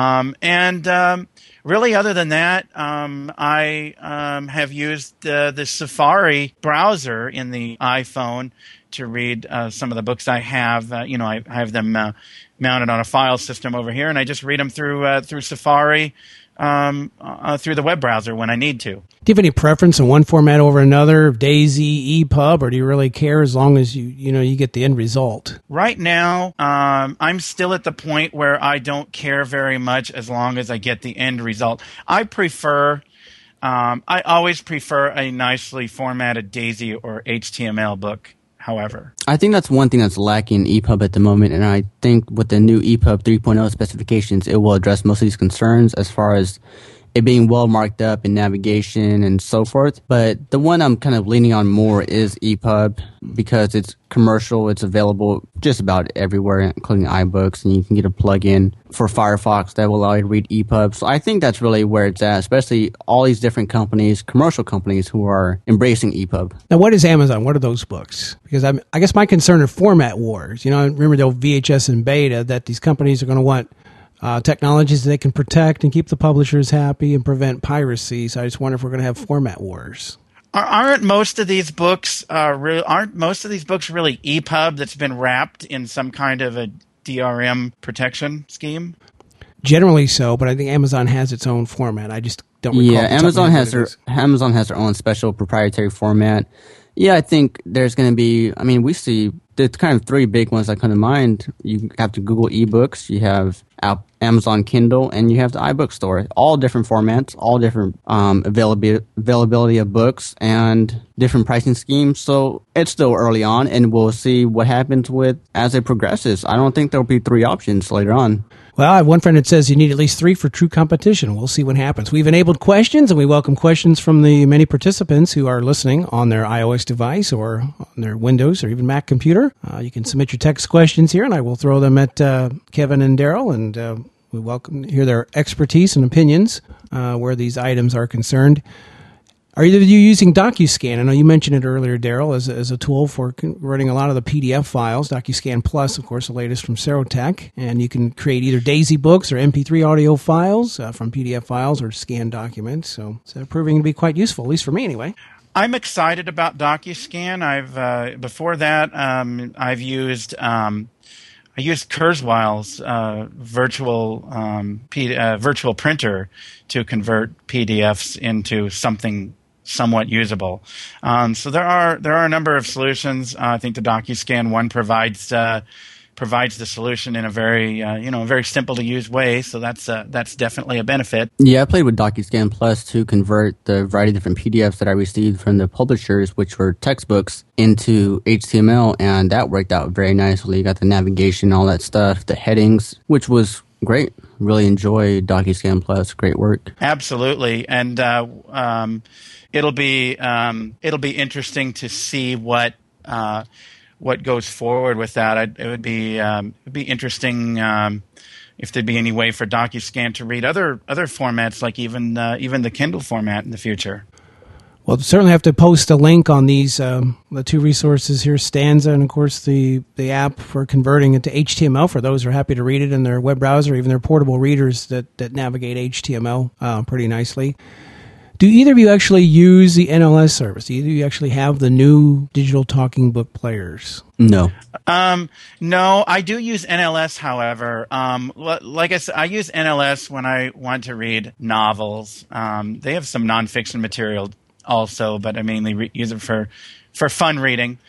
Really, other than that, I have used the Safari browser in the iPhone to read some of the books I have. I have them mounted on a file system over here, and I just read them through Safari through the web browser when I need to. Do you have any preference in one format over another, Daisy, EPUB, or do you really care as long as you get the end result? Right now, I'm still at the point where I don't care very much as long as I get the end result. I always prefer a nicely formatted Daisy or HTML book. However, I think that's one thing that's lacking in EPUB at the moment, and I think with the new EPUB 3.0 specifications, it will address most of these concerns as far as it being well marked up in navigation and so forth. But the one I'm kind of leaning on more is EPUB because it's commercial. It's available just about everywhere, including iBooks, and you can get a plugin for Firefox that will allow you to read EPUB. So I think that's really where it's at, especially all these different companies, commercial companies who are embracing EPUB. Now, what is Amazon? What are those books? Because I guess my concern are format wars. I remember the old VHS and beta that these companies are going to want technologies that they can protect and keep the publishers happy and prevent piracy. So I just wonder if we're going to have format wars. Aren't most of these books really EPUB that's been wrapped in some kind of a DRM protection scheme? Generally so, but I think Amazon has its own format. I just don't recall. Yeah, Amazon has their own special proprietary format. Yeah, I think there's going to be, we see the kind of 3 big ones that come to mind. You have the Google eBooks, you have Amazon Kindle, and you have the iBook Store. All different formats, all different availability of books, and different pricing schemes. So it's still early on, and we'll see what happens as it progresses. I don't think there'll be 3 options later on. Well, I have one friend that says you need at least 3 for true competition. We'll see what happens. We've enabled questions, and we welcome questions from the many participants who are listening on their iOS device or on their Windows or even Mac computer. You can submit your text questions here, and I will throw them at Kevin and Daryl, and we welcome to hear their expertise and opinions where these items are concerned. Are you using DocuScan? I know you mentioned it earlier, Daryl, as a tool for converting a lot of the PDF files. DocuScan Plus, of course, the latest from Serotech. And you can create either Daisy books or MP3 audio files from PDF files or scanned documents. So it's proving to be quite useful, at least for me anyway. I'm excited about DocuScan. Before that, I've used Kurzweil's virtual printer to convert PDFs into something somewhat usable. So there are a number of solutions. I think the DocuScan one provides provides the solution in a very very simple to use way. So that's definitely a benefit. Yeah, I played with DocuScan Plus to convert the variety of different PDFs that I received from the publishers, which were textbooks, into HTML, and that worked out very nicely. You got the navigation, all that stuff, the headings, which was great. Really enjoy DocuScan Plus. Great work. Absolutely, and it'll be interesting to see what goes forward with that. It would be interesting if there'd be any way for DocuScan to read other formats, like even the Kindle format in the future. Well, certainly have to post a link on these the two resources here, Stanza, and of course the app for converting it to HTML for those who are happy to read it in their web browser, even their portable readers that navigate HTML pretty nicely. Do either of you actually use the NLS service? Do either of you actually have the new digital talking book players? No. No, I do use NLS, however. Like I said, I use NLS when I want to read novels. They have some nonfiction material also, but I mainly use it for fun reading.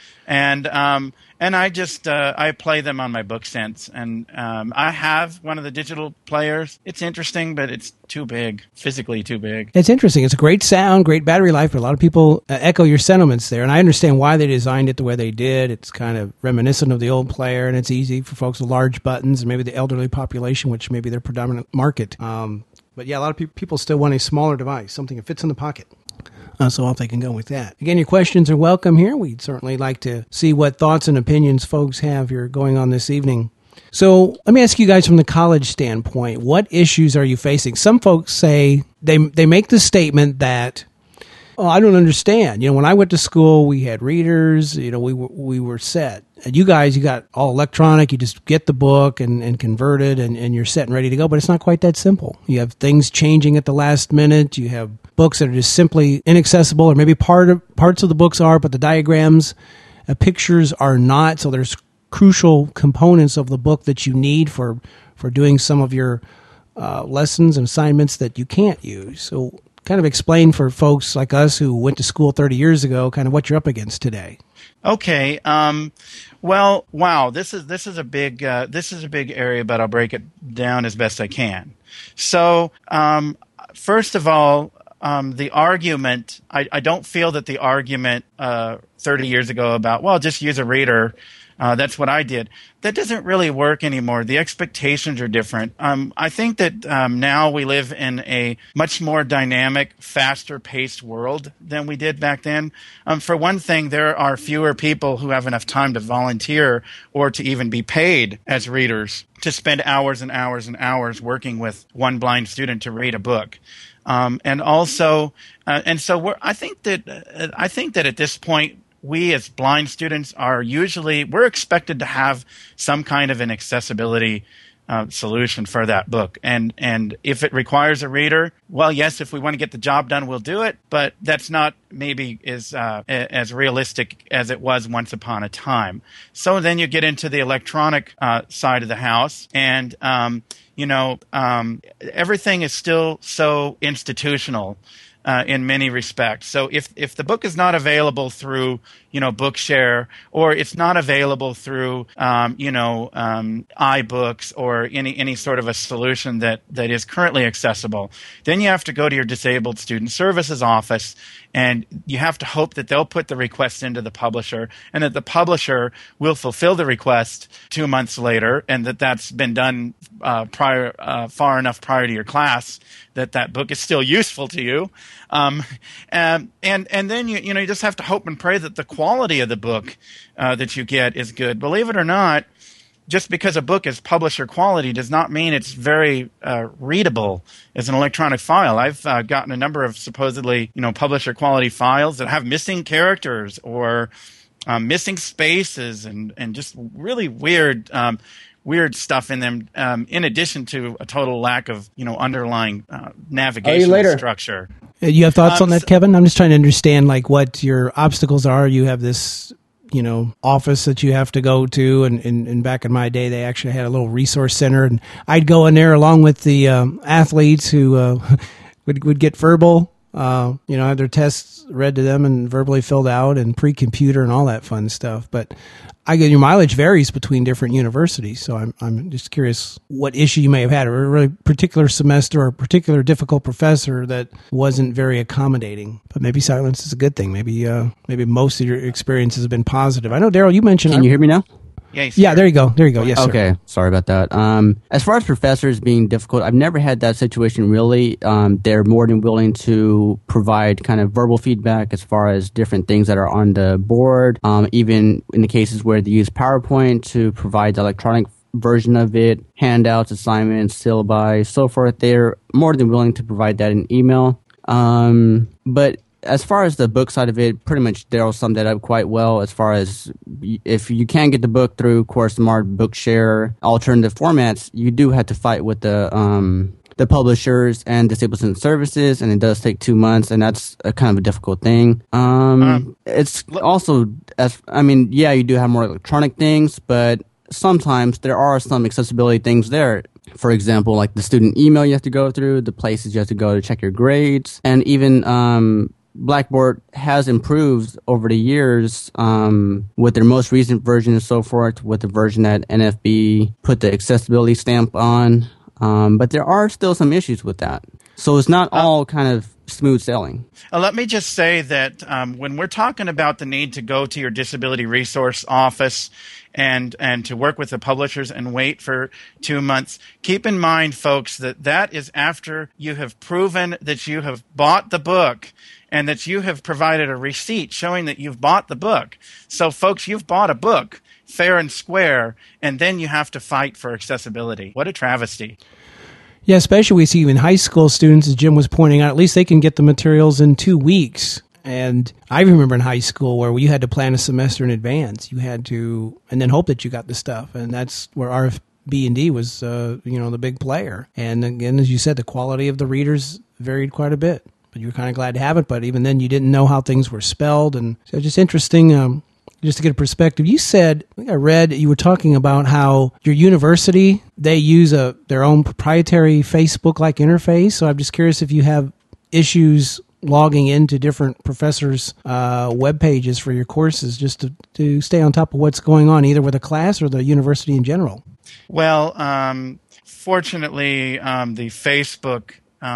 And I just I play them on my BookSense, and I have one of the digital players. It's interesting, but it's too big, physically too big. It's interesting. It's a great sound, great battery life, but a lot of people echo your sentiments there, and I understand why they designed it the way they did. It's kind of reminiscent of the old player, and it's easy for folks with large buttons, and maybe the elderly population, which may be their predominant market. But yeah, a lot of people still want a smaller device, something that fits in the pocket. So off they can go with that. Again, your questions are welcome here. We'd certainly like to see what thoughts and opinions folks have here going on this evening. So let me ask you guys from the college standpoint, what issues are you facing? Some folks say they make the statement that, oh, I don't understand. When I went to school, we had readers, we were set. And you guys, you got all electronic. You just get the book and convert it, and you're set and ready to go. But it's not quite that simple. You have things changing at the last minute. You have books that are just simply inaccessible, or maybe parts of the books are, but the diagrams, pictures are not. So there's crucial components of the book that you need for doing some of your lessons and assignments that you can't use. So kind of explain for folks like us who went to school 30 years ago, kind of what you're up against today. Okay. Well, wow. This is a big area, but I'll break it down as best I can. So, first of all, the argument, I don't feel that the argument 30 years ago about, well, just use a reader, that's what I did. That doesn't really work anymore. The expectations are different. I think that now we live in a much more dynamic, faster-paced world than we did back then. For one thing, there are fewer people who have enough time to volunteer or to even be paid as readers to spend hours and hours and hours working with one blind student to read a book. And so I think that at this point, we as blind students we're expected to have some kind of an accessibility solution for that book. And if it requires a reader, well, yes, if we want to get the job done, we'll do it. But that's not maybe as realistic as it was once upon a time. So then you get into the electronic side of the house, and everything is still so institutional in many respects. So if the book is not available through Bookshare, or it's not available through iBooks or any sort of a solution that is currently accessible, then you have to go to your disabled student services office, and you have to hope that they'll put the request into the publisher, and that the publisher will fulfill the request 2 months later, and that's been done far enough prior to your class that book is still useful to you. And then you just have to hope and pray that the quality of the book that you get is good. Believe it or not, just because a book is publisher quality does not mean it's very readable as an electronic file. I've gotten a number of supposedly publisher quality files that have missing characters or missing spaces and just really weird stuff in them, in addition to a total lack of underlying navigational structure. You have thoughts on that, Kevin? I'm just trying to understand what your obstacles are. You have this office that you have to go to, and back in my day, they actually had a little resource center, and I'd go in there along with the athletes who would get verbal Have their tests read to them and verbally filled out and pre-computer and all that fun stuff. But I get your mileage varies between different universities, so I'm just curious what issue you may have had, or a really particular semester or a particular difficult professor that wasn't very accommodating. But maybe silence is a good thing. Maybe most of your experiences have been positive. I know, Daryl, you mentioned. Can you hear me now? Yeah, there you go. Yes, sir. Okay, sorry about that. As far as professors being difficult, I've never had that situation really. They're more than willing to provide kind of verbal feedback as far as different things that are on the board. Even in the cases where they use PowerPoint to provide the electronic version of it, handouts, assignments, syllabi, so forth. They're more than willing to provide that in email. But as far as the book side of it, pretty much Daryl summed that up quite well. As far as if you can't get the book through CourseSmart, Bookshare, alternative formats, you do have to fight with the publishers and Disabled Student Services, and it does take 2 months, and that's a kind of a difficult thing. It's also, you do have more electronic things, but sometimes there are some accessibility things there. For example, like the student email you have to go through, the places you have to go to check your grades, and even Blackboard has improved over the years with their most recent version and so forth, with the version that NFB put the accessibility stamp on. But there are still some issues with that. So it's not all kind of smooth sailing. Let me just say that when we're talking about the need to go to your disability resource office and to work with the publishers and wait for 2 months, keep in mind, folks, that is after you have proven that you have bought the book and that you have provided a receipt showing that you've bought the book. So, folks, you've bought a book, fair and square, and then you have to fight for accessibility. What a travesty. Yeah, especially we see even high school students, as Jim was pointing out, at least they can get the materials in 2 weeks. And I remember in high school where you had to plan a semester in advance. You had to, and then hope that you got the stuff. And that's where RFB&D was, the big player. And again, as you said, the quality of the readers varied quite a bit. But you were kind of glad to have it. But even then, you didn't know how things were spelled. And so just interesting. Just to get a perspective, you said, I think I read, you were talking about how your university, they use their own proprietary Facebook-like interface. So I'm just curious if you have issues logging into different professors' web pages for your courses, just to stay on top of what's going on, either with a class or the university in general. Well, fortunately, the Facebook...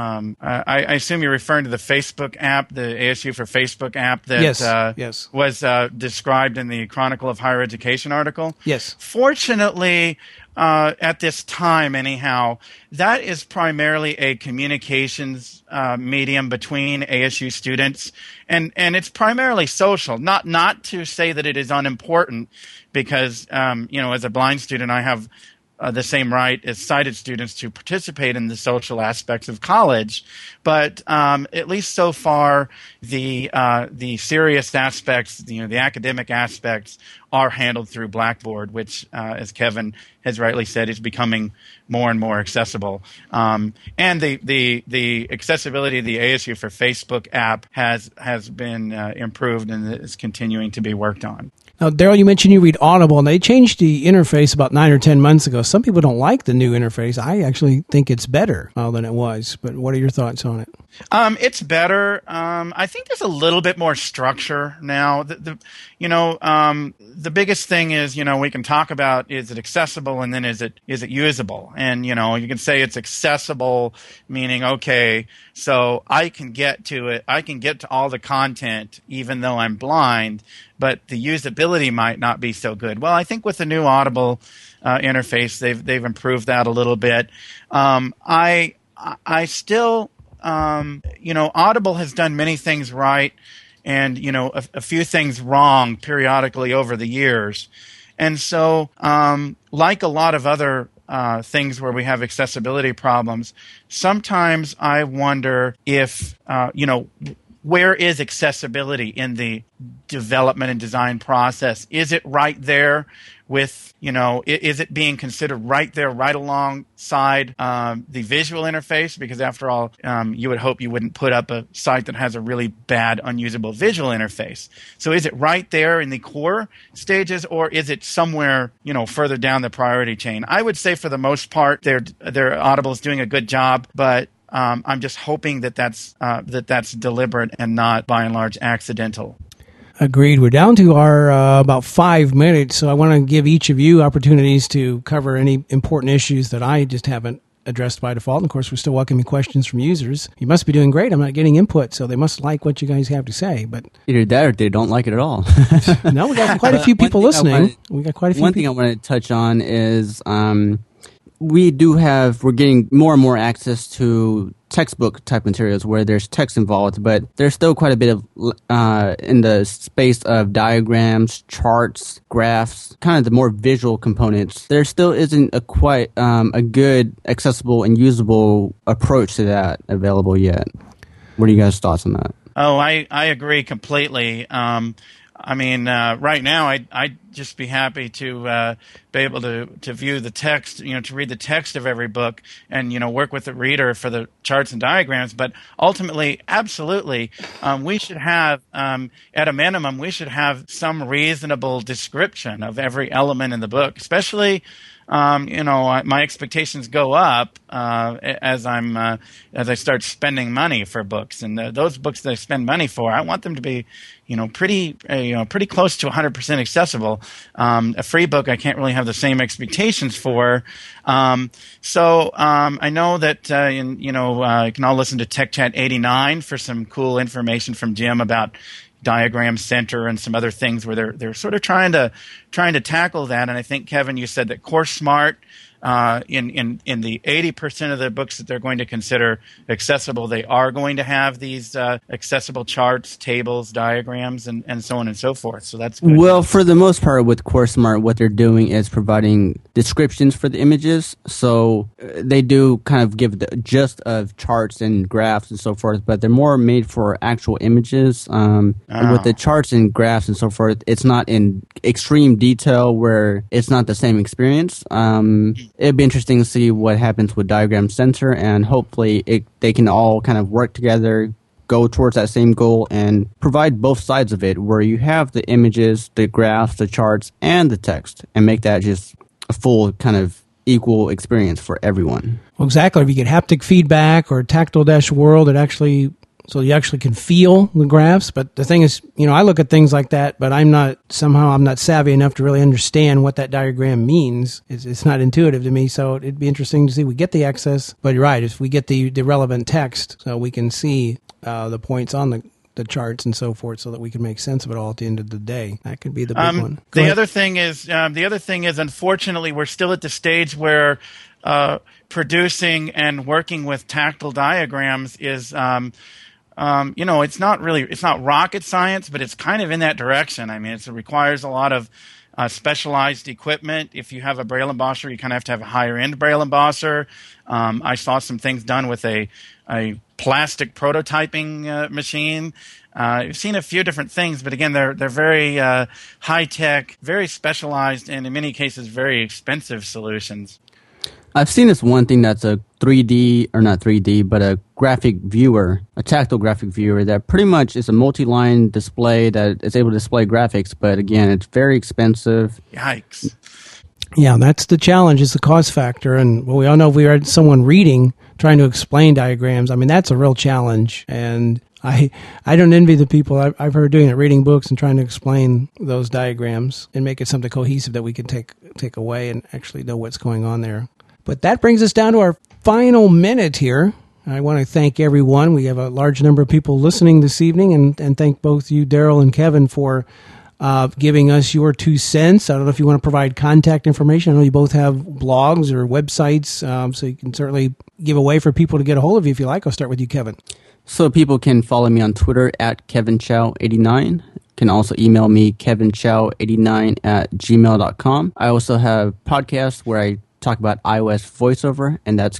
I assume you're referring to the Facebook app, the ASU for Facebook app that yes. Was described in the Chronicle of Higher Education article. Yes. Fortunately, at this time, anyhow, that is primarily a communications medium between ASU students, and it's primarily social. Not to say that it is unimportant, because as a blind student, I have the same right as sighted students to participate in the social aspects of college, but at least so far, the serious aspects, the academic aspects, are handled through Blackboard, which, as Kevin has rightly said, is becoming more and more accessible. And the accessibility of the ASU for Facebook app has been improved and is continuing to be worked on. Now, Daryl, you mentioned you read Audible, and they changed the interface about 9 or 10 months ago. Some people don't like the new interface. I actually think it's better than it was. But what are your thoughts on it? It's better. I think there's a little bit more structure now. The biggest thing is, we can talk about, is it accessible, and then is it usable? And, you can say it's accessible, meaning, okay, so I can get to it. I can get to all the content, even though I'm blind, but the usability might not be so good. Well, I think with the new Audible interface, they've improved that a little bit. I still, Audible has done many things right, and a few things wrong periodically over the years, and so like a lot of other things where we have accessibility problems, sometimes I wonder if where is accessibility in the development and design process? Is it right there with, is it being considered right there, right alongside the visual interface? Because after all, you would hope you wouldn't put up a site that has a really bad, unusable visual interface. So is it right there in the core stages, or is it somewhere, further down the priority chain? I would say for the most part, their Audible is doing a good job, but I'm just hoping that that's deliberate and not, by and large, accidental. Agreed. We're down to our about 5 minutes, so I want to give each of you opportunities to cover any important issues that I just haven't addressed by default. And of course, we're still welcoming questions from users. You must be doing great. I'm not getting input, so they must like what you guys have to say. But either that or they don't like it at all. No, we got quite a few people listening. We got quite a few. One thing I want to touch on is we're getting more and more access to textbook type materials where there's text involved, but there's still quite a bit of in the space of diagrams, charts, graphs, kind of the more visual components. There still isn't quite a good, accessible, and usable approach to that available yet. What are you guys' thoughts on that? Oh, I agree completely. Right now, I'd just be happy to be able to view the text, to read the text of every book and, work with the reader for the charts and diagrams. But ultimately, absolutely, we should have, at a minimum, we should have some reasonable description of every element in the book, especially my expectations go up as I start spending money for books, and those books that I spend money for, I want them to be, pretty close to 100% accessible. A free book, I can't really have the same expectations for. So I know that you can all listen to Tech Chat 89 for some cool information from Jim about Diagram Center and some other things where they're sort of trying to tackle that. And I think, Kevin, you said that CourseSmart, in the 80% of the books that they're going to consider accessible, they are going to have these accessible charts, tables, diagrams, and so on and so forth. So that's good. Well, for the most part with CourseSmart, what they're doing is providing descriptions for the images. So they do kind of give the gist of charts and graphs and so forth, but they're more made for actual images. With the charts and graphs and so forth, it's not in extreme detail where it's not the same experience. It'd be interesting to see what happens with Diagram Center, and hopefully they can all kind of work together, go towards that same goal, and provide both sides of it, where you have the images, the graphs, the charts, and the text, and make that just a full kind of equal experience for everyone. Well, exactly. If you get haptic feedback or tactile-world, so you actually can feel the graphs. But the thing is, I look at things like that, but I'm not savvy enough to really understand what that diagram means. It's not intuitive to me, so it'd be interesting to see. We get the access, but you're right, if we get the relevant text, so we can see the points on the charts and so forth, so that we can make sense of it all at the end of the day. That could be the big one. The other thing is, unfortunately, we're still at the stage where producing and working with tactile diagrams is it's not rocket science, but it's kind of in that direction. I mean, it requires a lot of specialized equipment. If you have a Braille embosser, you kind of have to have a higher end Braille embosser. I saw some things done with a plastic prototyping machine. I've seen a few different things, but again, they're very high tech, very specialized, and in many cases, very expensive solutions. I've seen this one thing that's a 3D, or not 3D, but a graphic viewer, a tactile graphic viewer that pretty much is a multi-line display that is able to display graphics, but again, it's very expensive. Yikes. Yeah, that's the challenge, is the cost factor. And we all know if we had someone reading, trying to explain diagrams, I mean, that's a real challenge. And I don't envy the people I've heard doing it, reading books and trying to explain those diagrams and make it something cohesive that we can take away and actually know what's going on there. But that brings us down to our final minute here. I want to thank everyone. We have a large number of people listening this evening, and thank both you, Daryl and Kevin, for giving us your 2 cents. I don't know if you want to provide contact information. I know you both have blogs or websites, so you can certainly give a way for people to get a hold of you if you like. I'll start with you, Kevin. So people can follow me on Twitter at KevinChow89. Can also email me, kevinchow89@gmail.com. I also have podcasts where I talk about iOS voiceover, and that's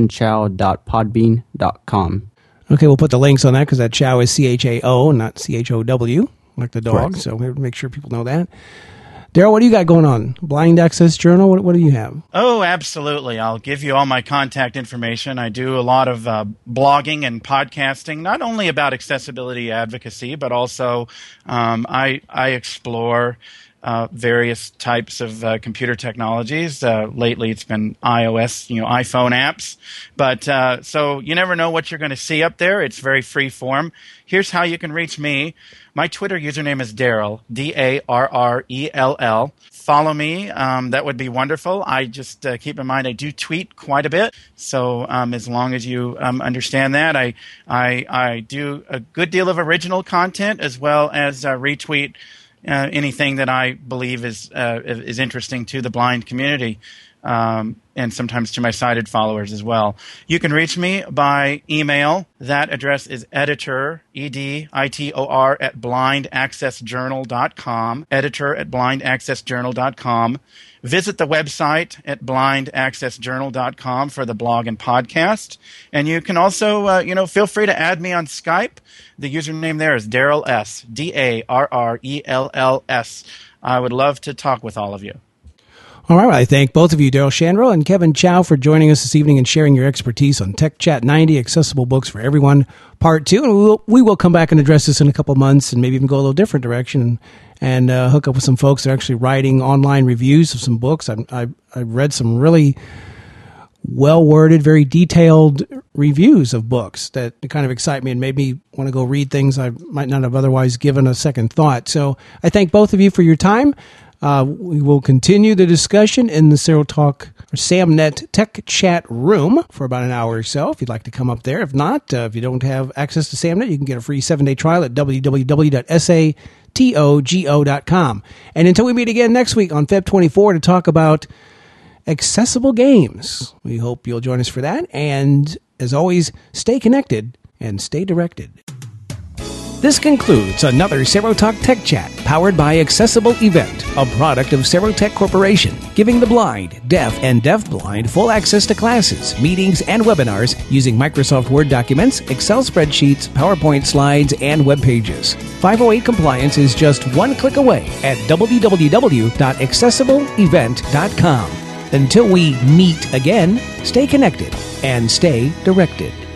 kevinchow.podbean.com. Okay, we'll put the links on that because that chow is CHAO, not CHOW, like the dog. Correct. So we'll make sure people know that. Daryl, what do you got going on? Blind Access Journal, what do you have? Oh, absolutely. I'll give you all my contact information. I do a lot of blogging and podcasting, not only about accessibility advocacy, but also I explore various types of computer technologies. Lately, it's been iOS, iPhone apps. But so you never know what you're going to see up there. It's very free form. Here's how you can reach me. My Twitter username is Darrell, Darrell. Follow me. That would be wonderful. I just keep in mind I do tweet quite a bit. So as long as you understand that, I do a good deal of original content as well as retweet anything that I believe is interesting to the blind community, and sometimes to my sighted followers as well. You can reach me by email. That address is editor, editor, at blindaccessjournal.com, editor@blindaccessjournal.com. Visit the website at blindaccessjournal.com for the blog and podcast. And you can also, feel free to add me on Skype. The username there is Darrell S, Darrells. I would love to talk with all of you. All right. I thank both of you, Darrell Shandro and Kevin Chow, for joining us this evening and sharing your expertise on Tech Chat 90, Accessible Books for Everyone, Part 2. And we will come back and address this in a couple of months and maybe even go a little different direction and hook up with some folks that are actually writing online reviews of some books. I've read some really well-worded, very detailed reviews of books that kind of excite me and made me want to go read things I might not have otherwise given a second thought. So I thank both of you for your time. We will continue the discussion in the SaroTalk or SamNet Tech Chat room for about an hour or so, if you'd like to come up there. If not, if you don't have access to SamNet, you can get a free 7-day trial at www.satogo.com. And until we meet again next week on Feb 24 to talk about accessible games, we hope you'll join us for that. And as always, stay connected and stay directed. This concludes another SaroTalk Tech Chat, powered by Accessible Event, a product of Serotech Corporation, giving the blind, deaf, and deafblind full access to classes, meetings, and webinars using Microsoft Word documents, Excel spreadsheets, PowerPoint slides, and web pages. 508 compliance is just one click away at www.accessibleevent.com. Until we meet again, stay connected and stay directed.